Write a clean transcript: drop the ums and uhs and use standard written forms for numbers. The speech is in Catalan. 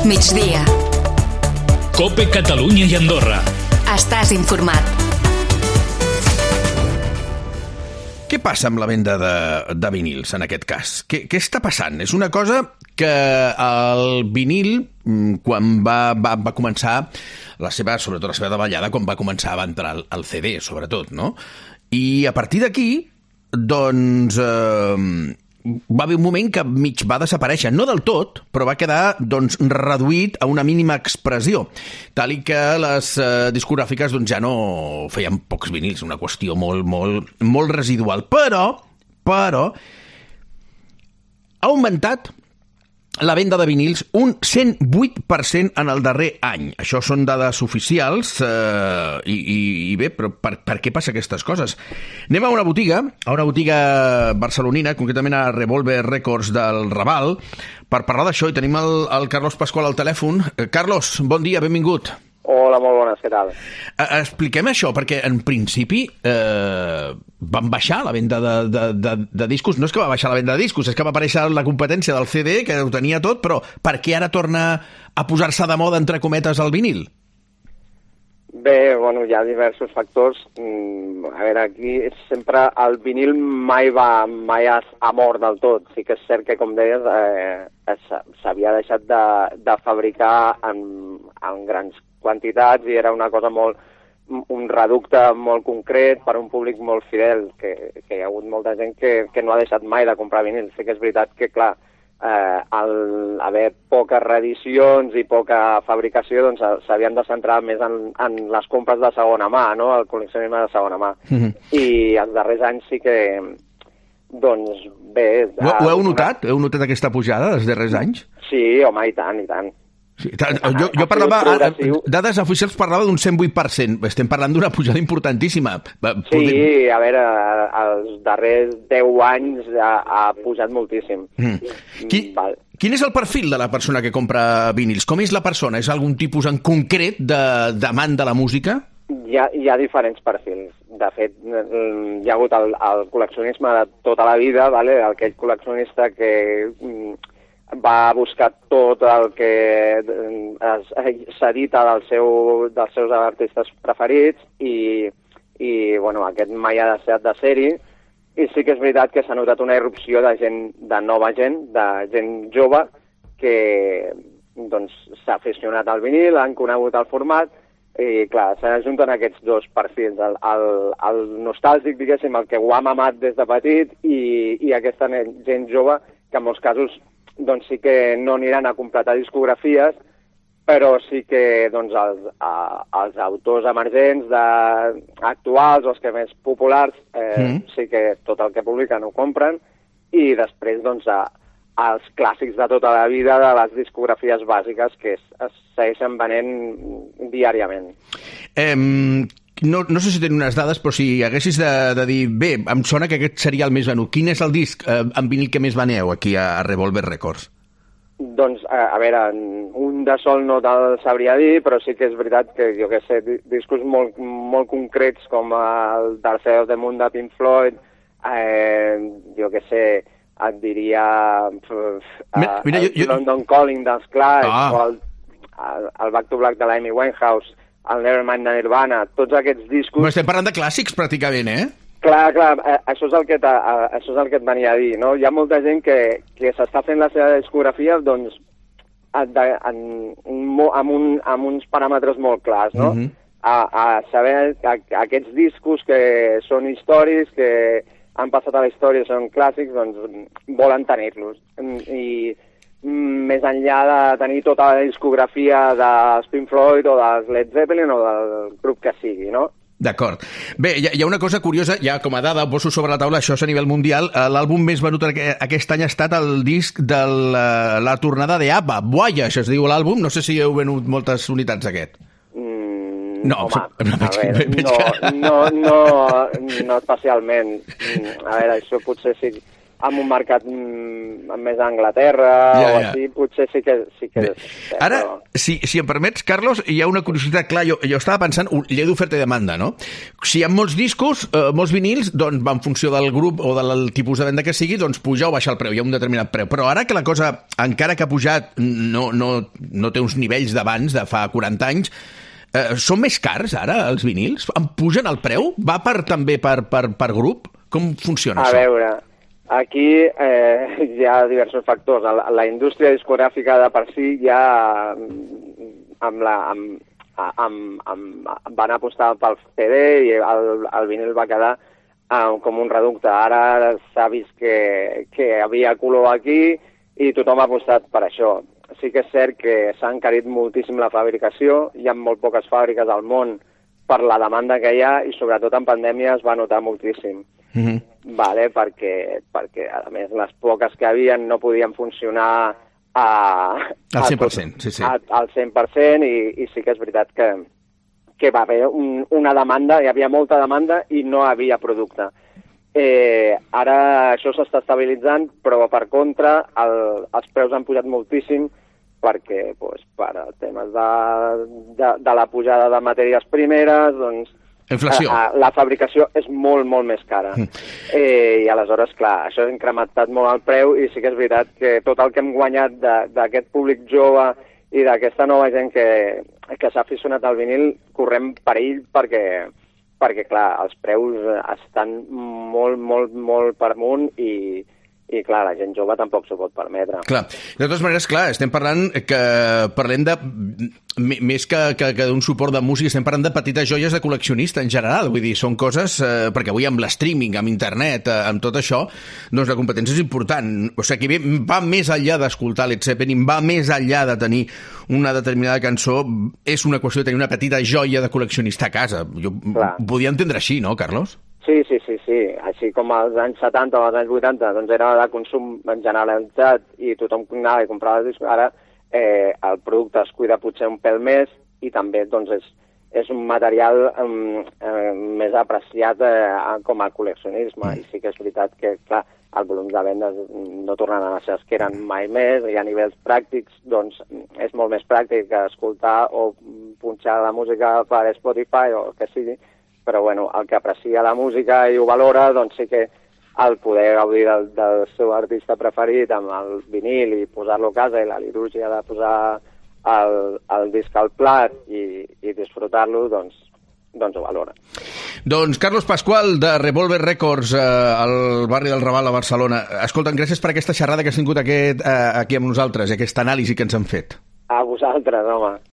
migdia. COPE Catalunya i Andorra. Estàs informat. Què passa amb la venda de vinils, en aquest cas? Què està passant? És una cosa que el vinil, quan va començar sobretot la seva davallada, quan va començar a entrar el CD, sobretot, no? I a partir d'aquí, doncs, va haver un moment que mig va desaparèixer, no del tot, però va quedar doncs, reduït a una mínima expressió, tal i que les discogràfiques doncs, ja no feien pocs vinils, una qüestió molt residual. Però ha augmentat la venda de vinils un 108% en el darrer any. Això són dades oficials i bé, però per què passa aquestes coses? Anem a una botiga barcelonina, concretament a Revolver Records del Raval, per parlar d'això, i tenim el Carlos Pascual al telèfon. Carlos, bon dia, benvingut. Hola, molt bones, què tal? Expliquem això, perquè en principi van baixar la venda de discos. No és que va baixar la venda de discos, és que va aparèixer la competència del CD, que ho tenia tot, però per què ara torna a posar-se de moda, entre cometes, el vinil? Bé, bueno, hi ha diversos factors. A veure, aquí sempre el vinil mai ha mort del tot. Sí que és cert que, com deies, s'havia deixat de fabricar en grans quantitats i era una cosa un reducte molt concret per a un públic molt fidel, que hi ha hagut molta gent que no ha deixat mai de comprar vinil. Sí que és veritat que, clar, al haver poques reedicions i poca fabricació, doncs s'havien de centrar més en les compres de segona mà, no?, el col·leccionisme de segona mà. I els darrers anys sí que, doncs, bé... Ho heu notat? Heu notat aquesta pujada dels darrers anys? Sí, home, i tant. Sí, jo parlava, dades oficials parlava d'un 108%, estem parlant d'una pujada importantíssima. Sí, a veure, els darrers 10 anys ha pujat moltíssim. Quin és el perfil de la persona que compra vinils? Com és la persona? És algun tipus en concret d'amant de la música? Hi ha diferents perfils. De fet, hi ha hagut el col·leccionisme de tota la vida, vale? Aquell col·leccionista que va buscar tot el que s'edita dels seus artistes preferits i bueno, aquest mai ha deixat de ser-hi. I sí que és veritat que s'ha notat una irrupció de nova gent, de gent jove, que doncs, s'ha aficionat al vinil, han conegut el format, i clar, s'ajunten aquests dos perfils, el nostàlgic, diguéssim, el que ho ha mamat des de petit, i aquesta gent jove, que en molts casos doncs sí que no aniran a completar discografies, però sí que doncs, els autors emergents actuals, o els que més populars, sí que tot el que publiquen ho compren, i després doncs, els clàssics de tota la vida de les discografies bàsiques que es segueixen venent diàriament. No sé si tenen unes dades, però si haguessis de dir, bé, em sona que aquest seria el més venut. Quin és el disc en vinil que més veneu aquí a Revolver Records? Doncs, a veure, un de sol no te'l sabria dir, però sí que és veritat que, jo què sé, discos molt concrets com el Dark Side of the Moon de Pink Floyd, jo què sé, et diria London Calling dels Clash, o el Back to Black de l'Amy Winehouse, el Nevermind de Nirvana, tots aquests discos... Estem parlant de clàssics, pràcticament, Clar, això és el que et venia a dir, no? Hi ha molta gent que s'està fent la seva discografia, doncs, amb uns paràmetres molt clars, no? A saber aquests discos que són històrics, que han passat a la història, són clàssics, doncs volen tenir-los. I més enllà de tenir tota la discografia dels Pink Floyd o dels Led Zeppelin o del grup que sigui, no? D'acord. Bé, hi ha una cosa curiosa, ja com a dada, poso sobre la taula, això és a nivell mundial, l'àlbum més venut aquest any ha estat el disc de la tornada d'ABBA, Voyage es diu l'àlbum, no sé si heu venut moltes unitats d'aquest. No, home, a veure, no especialment. A veure, això potser sí en un mercat més a Anglaterra o així, potser sí que... Ara, si em permets, Carlos, hi ha una curiositat. Clar, jo estava pensant, llei d'oferta i demanda, no? Si hi ha molts discos, molts vinils, doncs en funció del grup o del tipus de venda que sigui, doncs puja o baixa el preu, hi ha un determinat preu. Però ara que la cosa, encara que ha pujat, no té uns nivells d'abans, de fa 40 anys, són més cars ara els vinils? En pugen el preu? Va també per grup? Com funciona això? A veure, aquí hi ha diversos factors. La indústria discogràfica de per si ja van apostar pel CD i el vinil va quedar com un reducte. Ara s'ha vist que havia color aquí i tothom ha apostat per això. Sí que és cert que s'ha encarit moltíssim la fabricació, hi ha molt poques fàbriques al món per la demanda que hi ha i sobretot en pandèmia es va notar moltíssim. Vale, perquè a més les poques que havien no podien funcionar al 100%, sí. Al 100% i sí que és veritat que va haver una demanda, hi havia molta demanda i no havia producte. Ara això s'està estabilitzant, però per contra els preus han pujat moltíssim perquè per temes de la pujada de matèries primeres, doncs inflació. La fabricació és molt, molt més cara. I aleshores, clar, això ha incrementat molt el preu i sí que és veritat que tot el que hem guanyat d'aquest públic jove i d'aquesta nova gent que s'ha aficionat al vinil correm perill perquè clar, els preus estan molt, molt, molt per amunt i clar, la gent jove tampoc s'ho pot permetre. Clar. De totes maneres, clar, estem parlant de més que d'un suport de música, estem parlant de petites joies de col·leccionista en general, vull dir, són coses, perquè avui amb l'streaming, amb internet, amb tot això, doncs la competència és important. O sigui, va més enllà d'escoltar Led Zeppelin, va més enllà de tenir una determinada cançó, és una qüestió de tenir una petita joia de col·leccionista a casa. Jo podia entendre així, no, Carlos? Sí. Així com als anys 70 o als anys 80 doncs era de consum generalitzat i tothom anava i comprava els discos, ara el producte es cuida potser un pèl més i també doncs és un material més apreciat com a col·leccionisme i sí que és veritat que clar, el volum de vendes no tornaran a ser els que eren mai més i a nivells pràctics doncs és molt més pràctic que escoltar o punxar la música per Spotify o el que sigui, però bueno, el que aprecia la música i ho valora, doncs sí que el poder gaudir del seu artista preferit amb el vinil i posar-lo a casa i la litúrgia de posar el disc al plat i disfrutar-lo, doncs ho valora. Doncs Carlos Pascual, de Revolver Records, al barri del Raval a Barcelona. Escolta'm, gràcies per aquesta xerrada que has tingut aquí amb nosaltres, aquesta anàlisi que ens han fet. A vosaltres, home.